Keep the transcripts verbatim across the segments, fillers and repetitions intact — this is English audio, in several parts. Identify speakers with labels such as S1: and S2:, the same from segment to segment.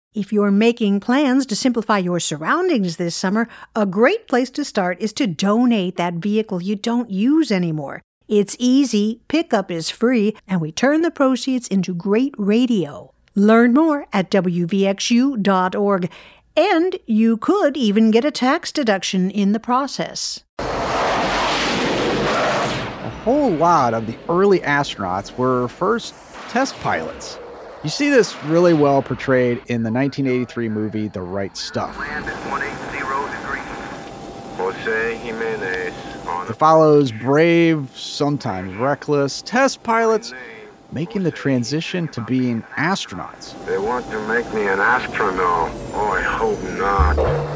S1: If you're making plans to simplify your surroundings this summer, a great place to start is to donate that vehicle you don't use anymore. It's easy, pickup is free, and we turn the proceeds into great radio. Learn more at W V X U dot org, and you could even get a tax deduction in the process.
S2: A whole lot of the early astronauts were first test pilots. You see this really well portrayed in the nineteen eighty-three movie The Right Stuff. It follows brave, sometimes reckless test pilots making the transition to being astronauts.
S3: They want to make me an astronaut. Oh, I hope not.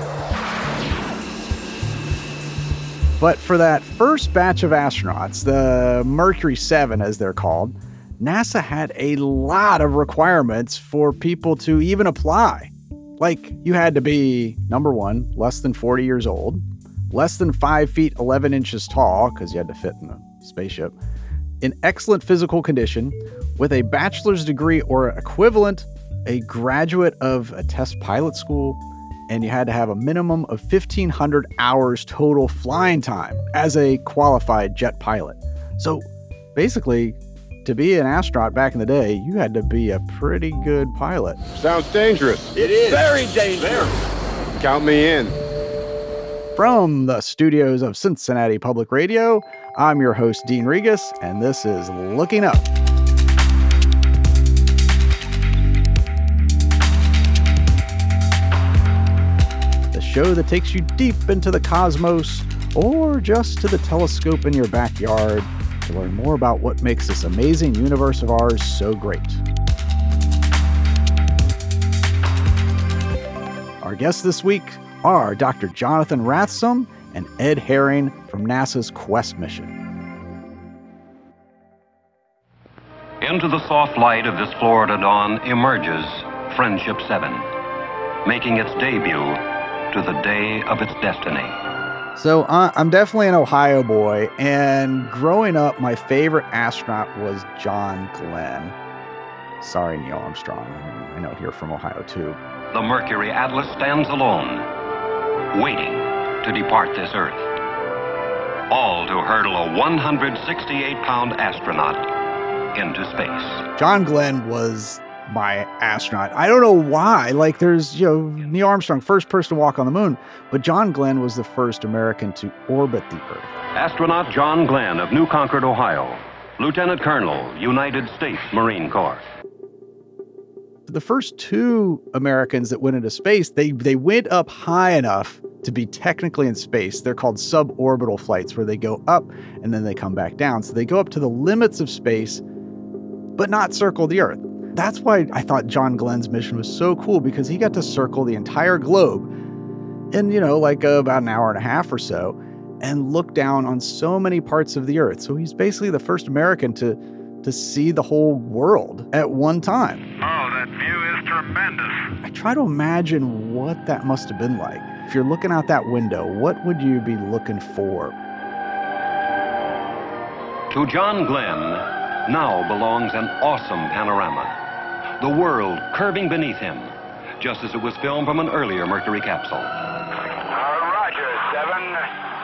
S2: But for that first batch of astronauts, the Mercury seven as they're called, NASA had a lot of requirements for people to even apply. Like, you had to be, number one, less than forty years old, less than five feet eleven inches tall, because you had to fit in a spaceship, in excellent physical condition, with a bachelor's degree or equivalent, a graduate of a test pilot school, and you had to have a minimum of fifteen hundred hours total flying time as a qualified jet pilot. So, basically, to be an astronaut back in the day, you had to be a pretty good pilot.
S3: Sounds dangerous.
S4: It is.
S3: Very dangerous. Count me in.
S2: From the studios of Cincinnati Public Radio, I'm your host, Dean Regas, and this is Looking Up. The show that takes you deep into the cosmos or just to the telescope in your backyard to learn more about what makes this amazing universe of ours so great. Our guests this week are Doctor Jonathan Rathsom and Ed Herring from NASA's Quest mission.
S5: Into the soft light of this Florida dawn emerges Friendship seven, making its debut to the day of its destiny.
S2: So uh, I'm definitely an Ohio boy, and growing up, my favorite astronaut was John Glenn. Sorry, Neil Armstrong. I know you're from Ohio, too.
S5: The Mercury Atlas stands alone, waiting to depart this Earth. All to hurdle a one hundred sixty-eight pound astronaut into space.
S2: John Glenn was my astronaut. I don't know why. Like, there's, you know, Neil Armstrong, first person to walk on the moon, but John Glenn was the first American to orbit the Earth.
S5: Astronaut John Glenn of New Concord, Ohio, Lieutenant Colonel, United States Marine Corps.
S2: The first two Americans that went into space, they, they went up high enough to be technically in space. They're called suborbital flights, where they go up and then they come back down. So they go up to the limits of space, but not circle the Earth. That's why I thought John Glenn's mission was so cool, because he got to circle the entire globe in, you know, like uh, about an hour and a half or so, and look down on so many parts of the Earth. So he's basically the first American to to see the whole world at one time.
S3: Oh, that view is tremendous.
S2: I try to imagine what that must have been like. If you're looking out that window, what would you be looking for?
S5: To John Glenn now belongs an awesome panorama. The world curving beneath him, just as it was filmed from an earlier Mercury capsule.
S3: Uh, Roger, seven.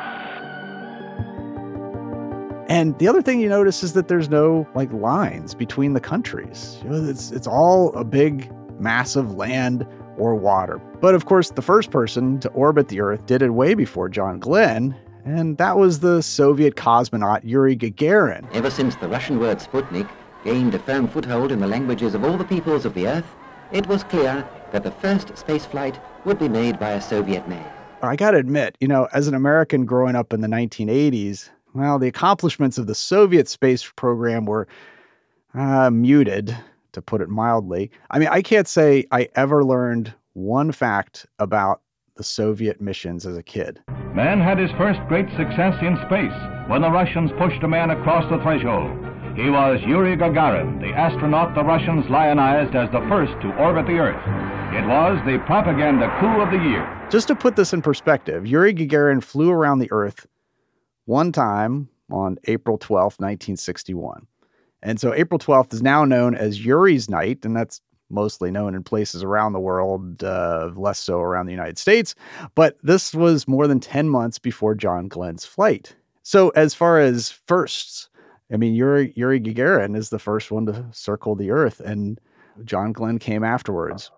S2: And the other thing you notice is that there's no like lines between the countries. You know, it's it's all a big, massive land or water. But of course, the first person to orbit the Earth did it way before John Glenn, and that was the Soviet cosmonaut Yuri Gagarin.
S6: Ever since the Russian word Sputnik gained a firm foothold in the languages of all the peoples of the Earth, it was clear that the first space flight would be made by a Soviet man.
S2: I gotta admit, you know, as an American growing up in the nineteen eighties, well, the accomplishments of the Soviet space program were uh, muted, to put it mildly. I mean, I can't say I ever learned one fact about the Soviet missions as a kid.
S7: Man had his first great success in space when the Russians pushed a man across the threshold. He was Yuri Gagarin, the astronaut the Russians lionized as the first to orbit the Earth. It was the propaganda coup of the year.
S2: Just to put this in perspective, Yuri Gagarin flew around the Earth one time on April twelfth, nineteen sixty-one. And so April twelfth is now known as Yuri's Night, and that's mostly known in places around the world, uh, less so around the United States. But this was more than ten months before John Glenn's flight. So as far as firsts, I mean, Yuri, Yuri Gagarin is the first one to circle the Earth, and John Glenn came afterwards.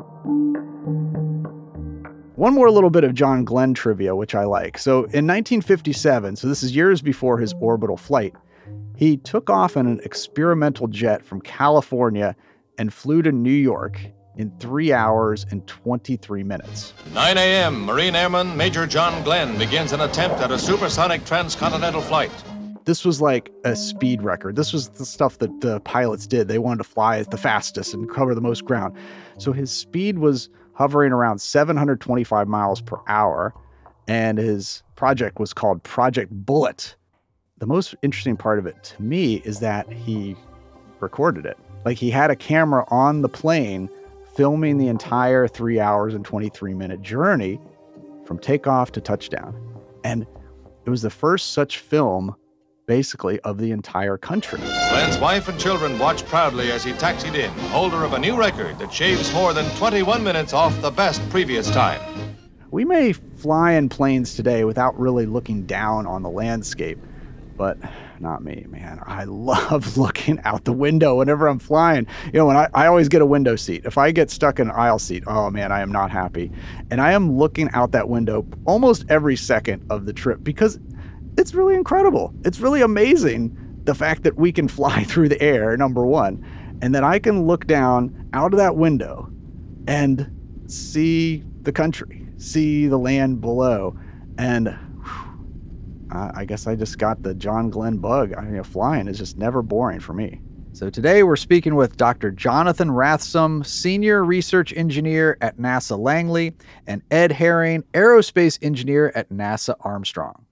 S2: One more little bit of John Glenn trivia, which I like. So in nineteen fifty-seven, so this is years before his orbital flight, he took off in an experimental jet from California and flew to New York in three hours and twenty-three minutes.
S4: nine a.m., Marine Airman Major John Glenn begins an attempt at a supersonic transcontinental flight.
S2: This was like a speed record. This was the stuff that the pilots did. They wanted to fly the fastest and cover the most ground. So his speed was hovering around seven hundred twenty-five miles per hour, and his project was called Project Bullet. The most interesting part of it to me is that he recorded it. Like, he had a camera on the plane filming the entire three hours and twenty-three minute journey from takeoff to touchdown. And it was the first such film, basically, of the entire country.
S4: Glenn's wife and children watched proudly as he taxied in, holder of a new record that shaves more than twenty-one minutes off the best previous time.
S2: We may fly in planes today without really looking down on the landscape, but not me, man. I love looking out the window whenever I'm flying. You know, when I, I always get a window seat. If I get stuck in an aisle seat, oh man, I am not happy. And I am looking out that window almost every second of the trip because it's really incredible. It's really amazing, the fact that we can fly through the air, number one, and that I can look down out of that window and see the country, see the land below. And whew, I guess I just got the John Glenn bug. I mean, flying is just never boring for me. So today we're speaking with Doctor Jonathan Rathsom, Senior Research Engineer at NASA Langley, and Ed Herring, Aerospace Engineer at NASA Armstrong.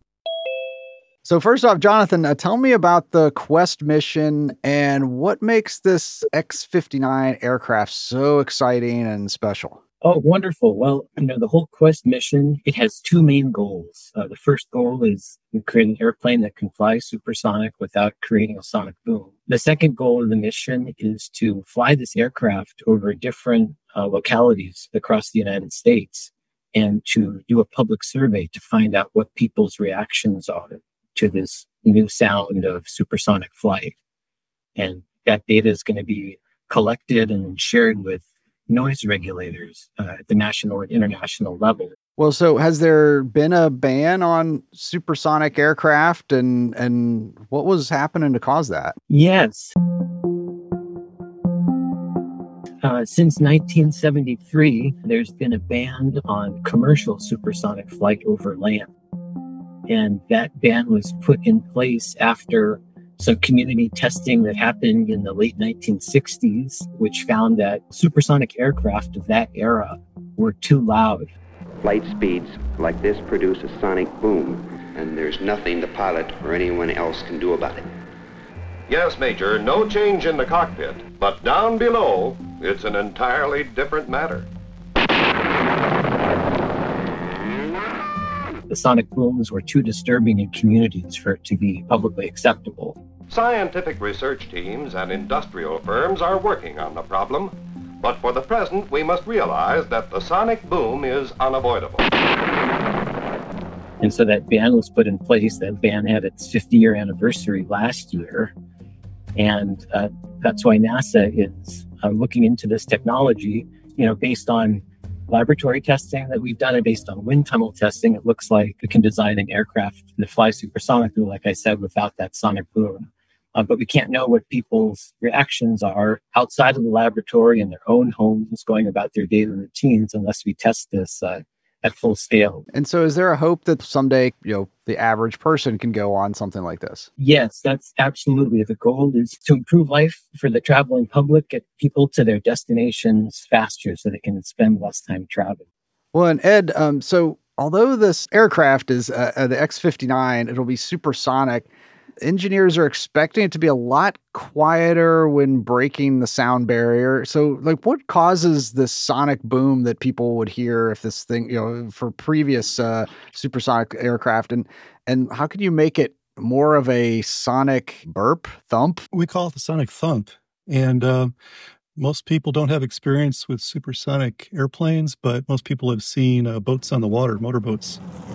S2: So first off, Jonathan, uh, tell me about the Quest mission and what makes this X fifty-nine aircraft so exciting and special.
S8: Oh, wonderful. Well, you know, the whole Quest mission, it has two main goals. Uh, the first goal is to create an airplane that can fly supersonic without creating a sonic boom. The second goal of the mission is to fly this aircraft over different uh, localities across the United States and to do a public survey to find out what people's reactions are to this new sound of supersonic flight. And that data is going to be collected and shared with noise regulators uh, at the national and international level.
S2: Well, so has there been a ban on supersonic aircraft, and and what was happening to cause that?
S8: Yes. Uh, since nineteen seventy-three, there's been a ban on commercial supersonic flight over land. And that ban was put in place after some community testing that happened in the late nineteen sixties, which found that supersonic aircraft of that era were too loud.
S9: Flight speeds like this produce a sonic boom, and there's nothing the pilot or anyone else can do about it.
S5: Yes, Major, no change in the cockpit, but down below, it's an entirely different matter.
S8: The sonic booms were too disturbing in communities for it to be publicly acceptable.
S5: Scientific research teams and industrial firms are working on the problem, but for the present, we must realize that the sonic boom is unavoidable.
S8: And so that ban was put in place. That ban had its fifty-year anniversary last year. And uh, that's why NASA is uh, looking into this technology, you know, based on laboratory testing that we've done and based on wind tunnel testing. It looks like we can design an aircraft that flies supersonically, like I said, without that sonic boom. Uh, but we can't know what people's reactions are outside of the laboratory in their own homes going about their daily routines unless we test this uh, at full scale.
S2: And so is there a hope that someday, you know, the average person can go on something like this?
S8: Yes, that's absolutely. The goal is to improve life for the traveling public, get people to their destinations faster so they can spend less time traveling.
S2: Well, and Ed, um, so although this aircraft is uh, uh, the X fifty-nine, it'll be supersonic, engineers are expecting it to be a lot quieter when breaking the sound barrier. So, like, what causes this sonic boom that people would hear if this thing, you know, for previous uh, supersonic aircraft, and and how can you make it more of a sonic burp, thump?
S10: We call it the sonic thump, and uh, Most people don't have experience with supersonic airplanes, but most people have seen uh, boats on the water, motorboats.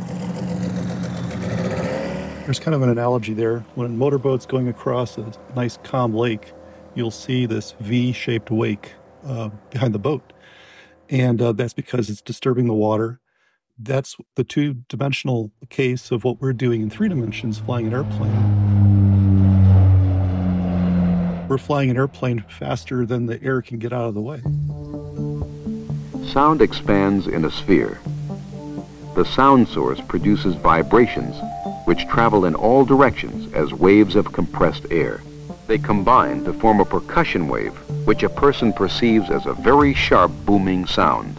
S10: There's kind of an analogy there. When a motorboat's going across a nice calm lake, you'll see this V-shaped wake uh, behind the boat. And uh, that's because it's disturbing the water. That's the two-dimensional case of what we're doing in three dimensions, flying an airplane. We're flying an airplane faster than the air can get out of the way.
S11: Sound expands in a sphere. The sound source produces vibrations which travel in all directions as waves of compressed air. They combine to form a percussion wave, which a person perceives as a very sharp booming sound.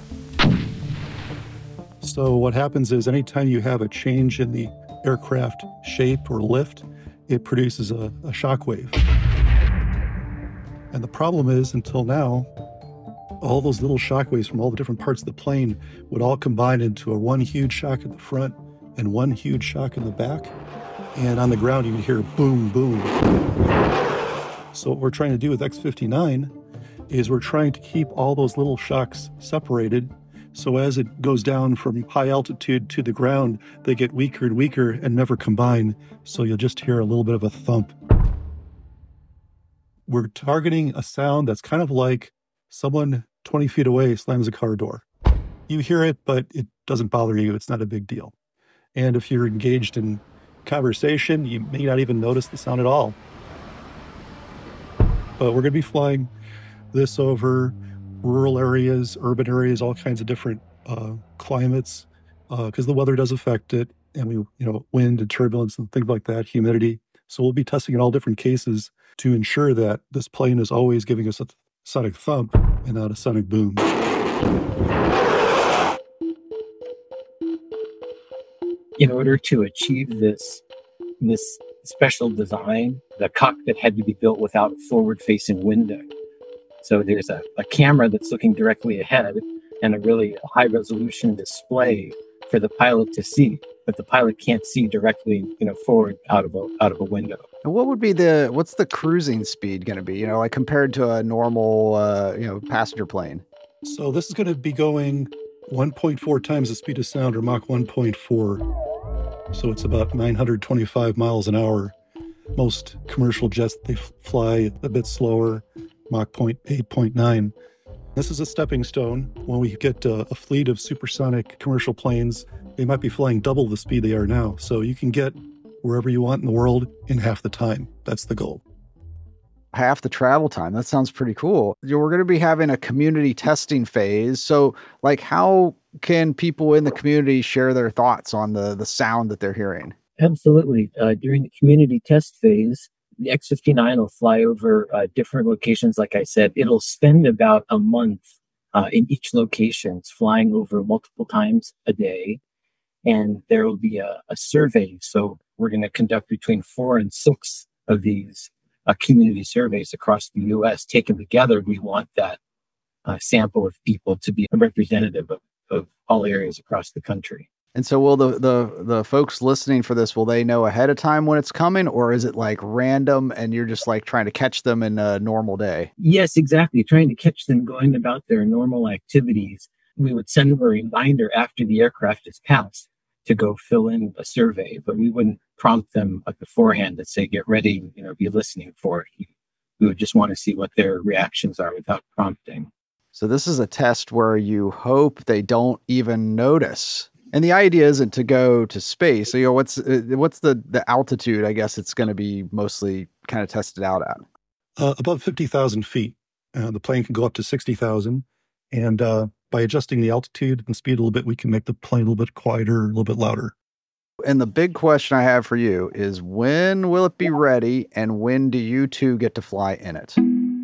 S10: So what happens is anytime you have a change in the aircraft shape or lift, it produces a, a shock wave. And the problem is, until now, all those little shock waves from all the different parts of the plane would all combine into a one huge shock at the front and one huge shock in the back. And on the ground, you would hear boom, boom. So what we're trying to do with X fifty-nine is we're trying to keep all those little shocks separated. So as it goes down from high altitude to the ground, they get weaker and weaker and never combine. So you'll just hear a little bit of a thump. We're targeting a sound that's kind of like someone twenty feet away slams a car door. You hear it, but it doesn't bother you. It's not a big deal. And if you're engaged in conversation, you may not even notice the sound at all. But we're going to be flying this over rural areas, urban areas, all kinds of different uh, climates, because uh, the weather does affect it, and we, you know, wind and turbulence and things like that, humidity. So we'll be testing in all different cases to ensure that this plane is always giving us a sonic thump and not a sonic boom.
S8: In order to achieve this, this special design, the cockpit had to be built without a forward-facing window. So there's a, a camera that's looking directly ahead and a really high-resolution display for the pilot to see, but the pilot can't see directly, you know, forward out of a out of a window.
S2: And what would be the what's the cruising speed going to be? You know, like compared to a normal, uh, you know, passenger plane.
S10: So this is going to be going one point four times the speed of sound, or Mach one point four. So it's about nine hundred twenty-five miles an hour. Most commercial jets, they f- fly a bit slower, Mach eight point nine. This is a stepping stone. When we get uh, a fleet of supersonic commercial planes, they might be flying double the speed they are now. So you can get wherever you want in the world in half the time. That's the goal.
S2: Half the travel time. That sounds pretty cool. We're going to be having a community testing phase. So, like, how can people in the community share their thoughts on the, the sound that they're hearing?
S8: Absolutely. Uh, during the community test phase, the X fifty-nine will fly over uh, different locations. Like I said, it'll spend about a month uh, in each location, flying over multiple times a day. And there will be a, a survey. So we're going to conduct between four and six of these uh, community surveys across the U S. Taken together, we want that uh, sample of people to be a representative of, of all areas across the country.
S2: And so will the, the the folks listening for this, will they know ahead of time when it's coming, or is it like random and you're just like trying to catch them in a normal day?
S8: Yes, exactly. Trying to catch them going about their normal activities. We would send them a reminder after the aircraft is passed to go fill in a survey, but we wouldn't prompt them beforehand to say, get ready, you know, be listening for it. We would just want to see what their reactions are without prompting.
S2: So this is a test where you hope they don't even notice. And the idea isn't to go to space. So, you know, what's uh, what's the, the altitude, I guess it's going to be mostly kind of tested out at?
S10: Uh, above fifty thousand feet. Uh, the plane can go up to sixty thousand. And uh, by adjusting the altitude and speed a little bit, we can make the plane a little bit quieter, a little bit louder.
S2: And the big question I have for you is, when will it be ready, and when do you two get to fly in it?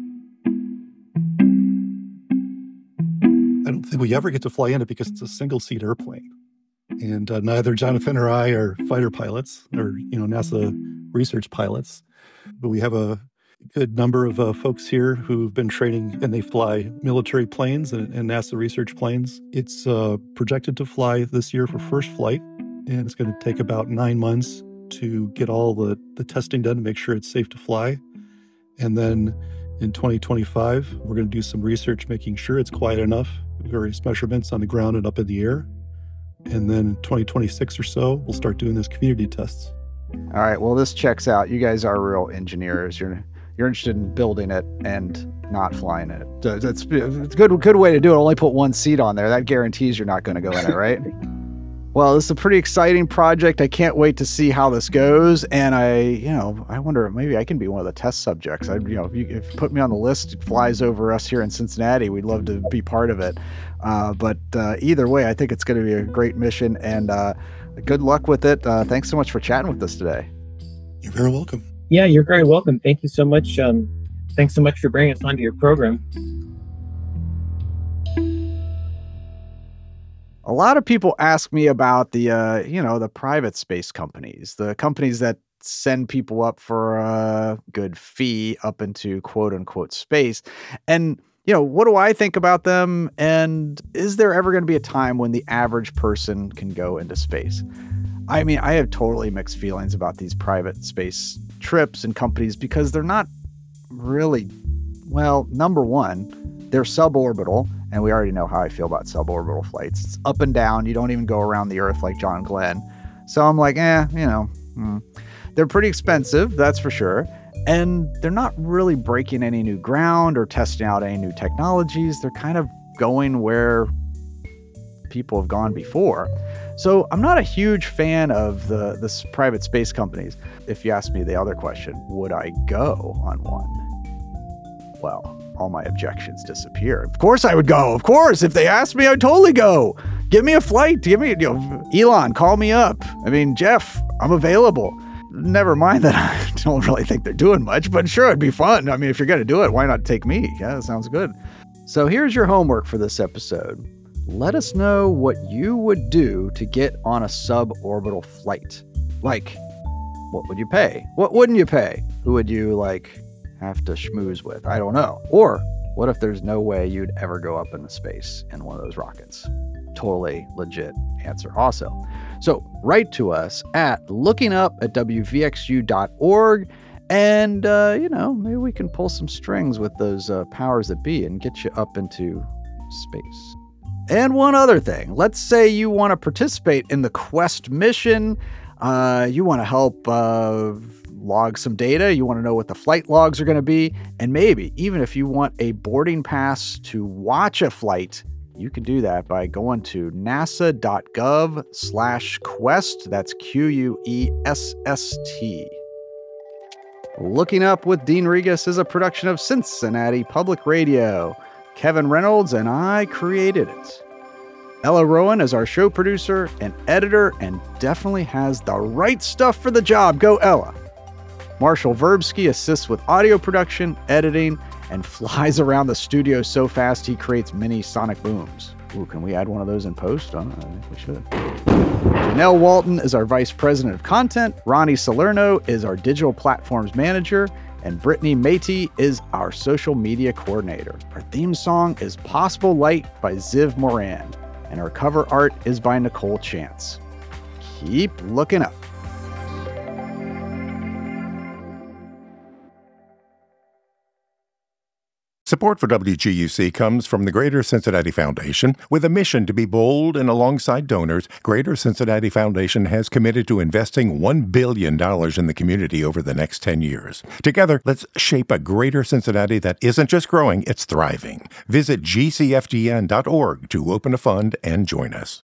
S10: I don't think we ever get to fly in it because it's a single-seat airplane. And uh, neither Jonathan or I are fighter pilots or, you know, NASA research pilots. But we have a good number of uh, folks here who've been training, and they fly military planes and, and NASA research planes. It's uh, projected to fly this year for first flight, and it's going to take about nine months to get all the, the testing done to make sure it's safe to fly. And then In twenty twenty-five, we're going to do some research making sure it's quiet enough, various measurements on the ground and up in the air. And then twenty twenty-six or so, we'll start doing those community tests.
S2: All right, well, this checks out. You guys are real engineers. You're you're interested in building it and not flying it. That's it's a good good way to do it. Only put one seat on there. That guarantees you're not going to go in it, right? Well, this is a pretty exciting project. I can't wait to see how this goes. And I, you know, I wonder maybe I can be one of the test subjects. I, you know, if you, if you put me on the list, it flies over us here in Cincinnati. We'd love to be part of it. Uh, but uh, either way, I think it's going to be a great mission. And uh, good luck with it. Uh, thanks so much for chatting with us today.
S10: You're very welcome.
S8: Yeah, you're very welcome. Thank you so much. Um, thanks so much for bringing us onto your program.
S2: A lot of people ask me about the, uh, you know, the private space companies, the companies that send people up for a good fee up into quote unquote space. And, you know, what do I think about them? And is there ever going to be a time when the average person can go into space? I mean, I have totally mixed feelings about these private space trips and companies because they're not really, well, number one, they're suborbital. And we already know how I feel about suborbital flights. It's up and down. You don't even go around the Earth like John Glenn. So I'm like, eh, you know, hmm. They're pretty expensive, that's for sure. And they're not really breaking any new ground or testing out any new technologies. They're kind of going where people have gone before. So I'm not a huge fan of the, the private space companies. If you ask me the other question, would I go on one? Well, all my objections disappear. Of course I would go. Of course. If they asked me, I'd totally go. Give me a flight. Give me, you know, Elon, call me up. I mean, Jeff, I'm available. Never mind that I don't really think they're doing much, but sure, it'd be fun. I mean, if you're going to do it, why not take me? Yeah, that sounds good. So here's your homework for this episode. Let us know what you would do to get on a suborbital flight. Like, what would you pay? What wouldn't you pay? Who would you, like, have to schmooze with? I don't know. Or what if there's no way you'd ever go up into space in one of those rockets? Totally legit answer also. So write to us at lookingup at w v x u dot org and, uh, you know, maybe we can pull some strings with those uh, powers that be and get you up into space. And one other thing, let's say you want to participate in the Quest mission. Uh, you want to help uh, log some data. You want to know what the flight logs are going to be. And maybe even if you want a boarding pass to watch a flight, you can do that by going to nasa.gov slash quest. That's Q U E S S T. Looking Up with Dean Regas is a production of Cincinnati Public Radio. Kevin Reynolds and I created it. Ella Rowan is our show producer and editor and definitely has the right stuff for the job. Go Ella. Marshall Verbsky assists with audio production, editing, and flies around the studio so fast he creates mini sonic booms. Ooh, can we add one of those in post? Oh, I think we should. Janelle Walton is our vice president of content. Ronnie Salerno is our digital platforms manager. And Brittany Matey is our social media coordinator. Our theme song is Possible Light by Ziv Moran. And our cover art is by Nicole Chance. Keep looking up.
S12: Support for W G U C comes from the Greater Cincinnati Foundation. With a mission to be bold and alongside donors, Greater Cincinnati Foundation has committed to investing one billion dollars in the community over the next ten years. Together, let's shape a Greater Cincinnati that isn't just growing, it's thriving. Visit G C F D N dot org to open a fund and join us.